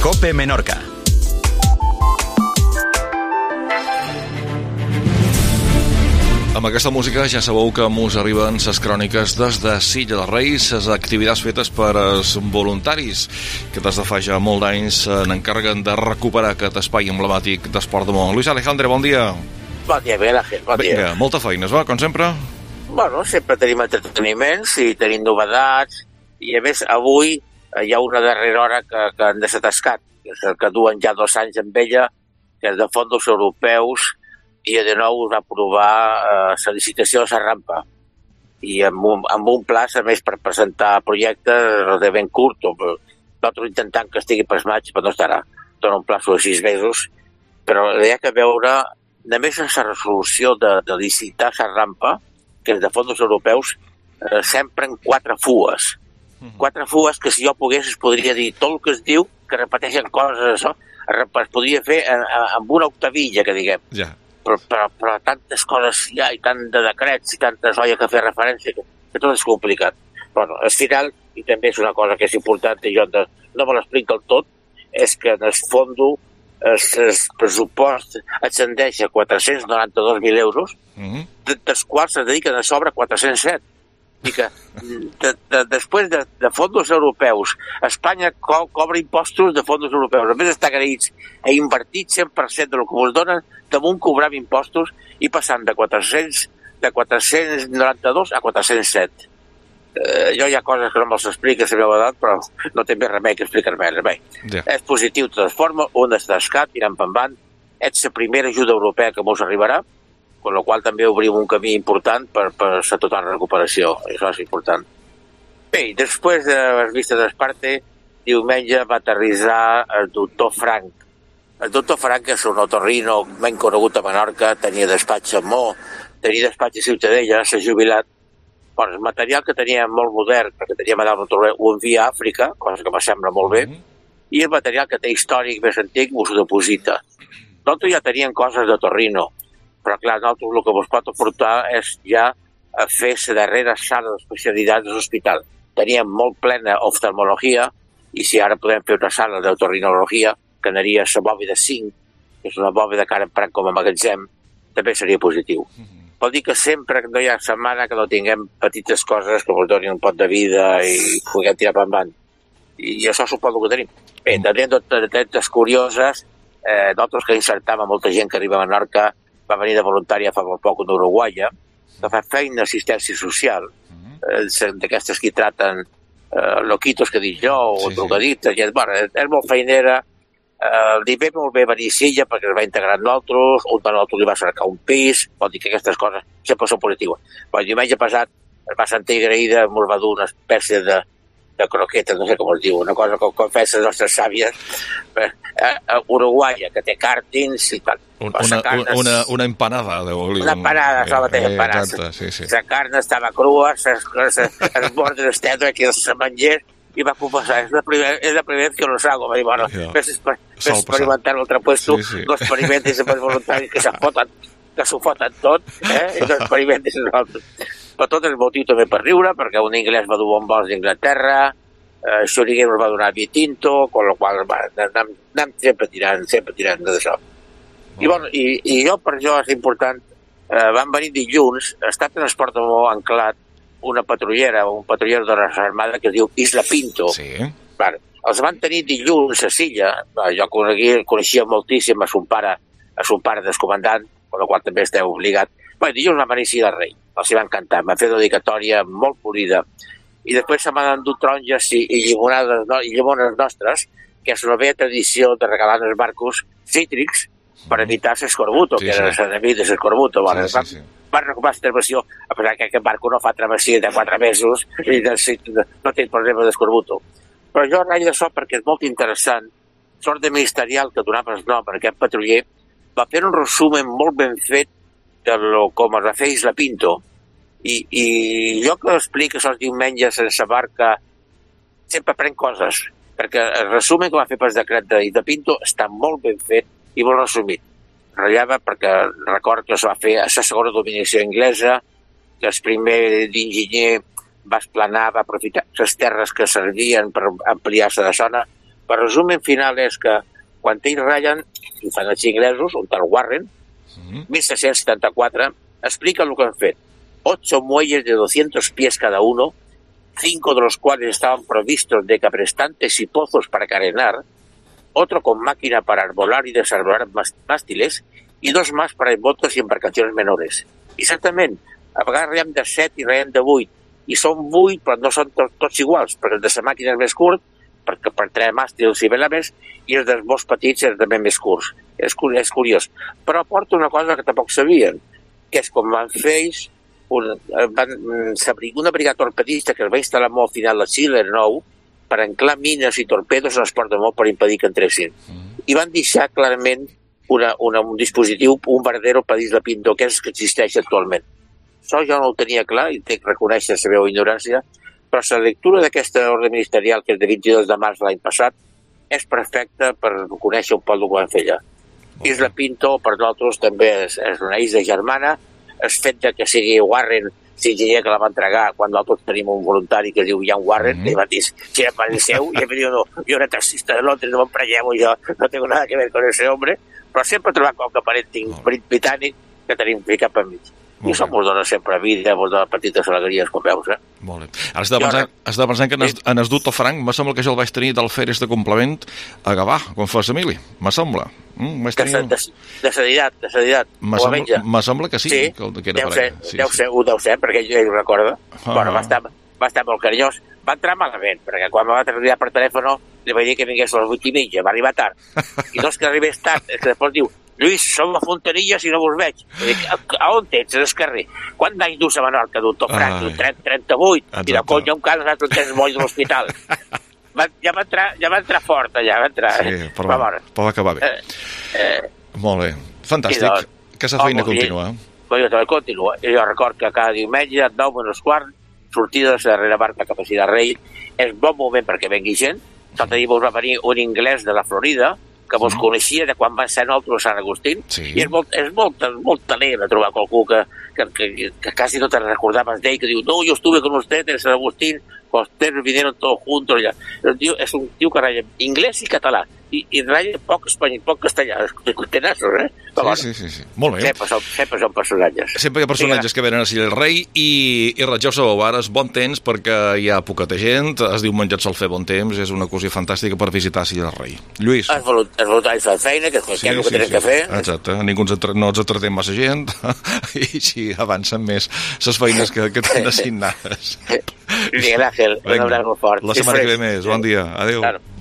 COPE Menorca. Amb aquesta música ja sabeu que mos arriben les cròniques des de Silla de Reis, les activitats fetes per els voluntaris que des de fa ja molt d'anys n'encarreguen de recuperar aquest espai emblemàtic d'esport de món. Luis Alejandre, bon dia. Bon dia, Miguel Ángel, bon dia. Vinga, molta feina, va, com sempre? Bueno, sempre tenim entreteniments i tenim novedats, i a més avui hi ha una darrera hora que han desatascat, que és el que duen ja 2 anys amb ella, que és de fons europeus, i de nou us va aprovar la licitació de la rampa. I amb un plaç, a més, per presentar projectes relativament curt, nosaltres intentant que estigui per maig, però no estarà. Dona un plaç de 6 mesos, però hi ha que veure, només en la resolució de licitar la rampa, que és de fons europeus, s'empren 4 fues. 4 fues que si jo pogués es podria dir tot el que es diu, que repeteixen coses, això, es podria fer amb una octavilla, que diguem. Ja. Però tantes coses hi ha, i tant de decrets, i tantes olles que fer referència, que tot és complicat. Bueno, al final, i també és una cosa que és important, i jo no me l'explico del tot, és que en el fons el pressupost ascendeix a 492.000 euros, dels quals se dediquen a sobre 407. I que després de fons europeus, Espanya cobra impostos de fons europeus. A més, està agraïts a invertir 100% del que us donen damunt cobrar impostos i passant de 492 a 407. Jo hi ha coses que no me'ls explica la meva edat, però no té més remei que explicar-me res. Ja. És positiu de totes formes, un estascat, tirant per endavant, és la primera ajuda europea que mos arribarà, amb la qual també obrim un camí important per la total recuperació. Això és important. Bé, després de les vistes d'Esparte, diumenge va aterrissar el doctor Frank. El doctor Frank és un otorrino ben conegut a Menorca, tenia despatx a Mó, tenia despatx a Ciutadella, s'ha jubilat. Bueno, el material que tenia molt modern, perquè tenia Madame Torre, ho envia a Àfrica, cosa que me sembla molt bé, i el material que té històric més antic us ho deposita. Nosaltres ja teníem coses de Torrino, però clar, nosaltres el que vos pot aportar és ja fer la darrera sala d'especialitats de l'hospital. Teníem molt plena oftalmologia, i si ara podem fer una sala d'otorrinologia, que anaria a la bòveda 5, que és una bòveda que ara emprem com a magatzem, també seria positiu. Vol dir que sempre no hi ha setmana que no tinguem petites coses que vos donin un pot de vida i puguem tirar per endavant. I això suposo que tenim. Bé, tenim dates curioses, nosaltres que insertàvem molta gent que arriba a Menorca, va venir de voluntària fa molt poc d'Uruguaia, que fa feina d'assistència social, d'aquestes que traten loquitos que dic jo, o drogadites, és molt feinera. Li ve molt bé venir a Silla perquè es va integrar amb nosaltres, un de nosaltres li va cercar un pis, vol dir que aquestes coses sempre són positives. Però el diumenge passat es va sentir agraïda, ens va dur una espècie de croquetes, no sé com es diu, una cosa que confessa les nostres sàvies, Uruguaia, que té càrtings i tal. Una empanada, deu dir. Una empanada, això mateix, empanada. La carn estava crua, els bords del teatre, que els mengers, i va confessar, és la primera vez que lo hago. Va dir, bueno, ves experimentar en altre puesto, no experimentis amb els voluntaris que s'ho foten tot, i no experimentis amb nosaltres. Però tot el motiu també per riure, perquè un anglès va dur bombons d'Inglaterra, Xuriguer ens va donar vi tinto, amb la qual anem sempre tirant d'això. I jo, per això és important, van venir dilluns, està en esport de molt anclat, un patruller de l'armada que es diu Isla Pinto. Sí. Els van tenir dilluns a Silla, jo coneixia moltíssim a son pare del comandant, amb la qual també esteu obligat. Dilluns van venir a Silla de Rei, els hi va encantar, m'ha fet dedicatòria molt polida. I després se m'han endut taronges i llimones nostres, que és una vella tradició de regalar als barcos cítrics per evitar l'escorbuto, que era l'enemic de l'escorbuto. Van recuperar la travessió, a pesar que aquest barco no fa travessia de 4 mesos i no té problema d'escorbuto. Però jo raig d'això perquè és molt interessant. L'ordre ministerial que donava el nom per aquest patruller va fer un resumen molt ben fet com es va fer Isla Pinto. I jo que explico els diumenges sense barca sempre prenc coses, perquè el resumen que va fer per decret d'Isla Pinto està molt ben fet i molt resumit. Ratllava perquè record que es va fer a la segona dominació anglesa, que el primer d'enginyer va esplanar, va aprofitar les terres que servien per ampliar-se de zona, Per resumen final és que quan ells ratllen, i fan els inglesos, un tal Warren, 1774, explica lo que han fet. 8 muelles de 200 pies cada uno, 5 de los cuales estaban provistos de cabrestantes y pozos para carenar, otro con máquina para arbolar y desarbolar mástiles, y 2 más para botes y embarcaciones menores. I certament, a vegades raiem de 7 i raiem de 8, i són 8 però no són tots iguals, perquè el de la màquina és més curt, perquè per treure màstils i velames, i els dels bots petits és també més curts. És curiós. Però aporta una cosa que tampoc sabien, que és com van fer ells, una brigada torpedista que es va instal·lar molt al final a Xile, 9, per anclar mines i torpedos en els ports de molt per impedir que entressin. I van deixar clarament un dispositiu, un verdadero pedís de Pinto, que és que existeix actualment. Això jo no ho tenia clar i tinc que reconèixer la meva ignorància, però la lectura d'aquesta ordre ministerial, que és de 22 de març de l'any passat, és perfecta per conèixer un poc el que van fer allà. Isla Pinto, per nosaltres, també és una isla germana. El fet que sigui Warren, l'enginyer que la va entregar, quan nosaltres tenim un voluntari que es diu Ian Warren, i va dir, si era per el seu, i em diu, no, jo era taxista de Londres, no m'emprenyem, jo no tengo nada que ver con ese hombre, però sempre he trobat qualque parent britànic que tenim ficat per mig. I això mos dona sempre vida, mos dona petites alegries, com veus, Molt bé. Ara has de pensar que en es dut el franc, me sembla que jo el vaig tenir d'alferes de complement a Gavà, quan fas Emili, me sembla. De sedidat, me sembla que sí, que era per allà. Deu ser, perquè ell ho recorda. Bueno, va estar molt carinyós. Va entrar malament, perquè quan va trucar per telèfon li vaig dir que vingués a les 8:30, va arribar tard. I no és que arribés tard, és que després diu, Lluís, som a Fontanilles i no vos veig. A on ets? En el carrer. Quant d'anys dus a Menorca, doctor Frank? 38. I de conya, un cas, nosaltres tens moll de l'hospital. Ja va entrar fort, allà, va entrar. Sí, però va acabar bé. Molt bé. Fantàstic. Que la feina continua. Continua. Jo record que cada diumenge, a 9:15, sortida de la darrera barca cap a Ciutat Rei, és bon moment perquè vengui gent. Tot ahir vos va venir un anglès de la Florida, que vos coneixia de quan van ser nosaltres a Sant Agustín, i és molt alegre trobar qualcú que quasi no te recordaves d'ell, que diu, no, yo estuve con usted en San Agustín, cuando ustedes vinieron todos juntos allá. És un tio que ratlla inglès i català, i ratlla poc espanyol, poc castellà, tenassos, Sí. Molt bé. Sempre són personatges. Sempre hi ha personatges que venen a Silla del Rei, i ja ho sabeu, ara és bon temps perquè hi ha poqueta gent, es diu menjar sol fer bon temps, és una ocasió fantàstica per visitar Silla del Rei. Lluís. Els voluntaris fan feina, que és el que tenen que fer. Exacte, no ens entretem massa gent, i així avancen més les feines que tenen assignades. Miguel Ángel, un abraç molt fort. La setmana que ve més. Bon dia. Adéu.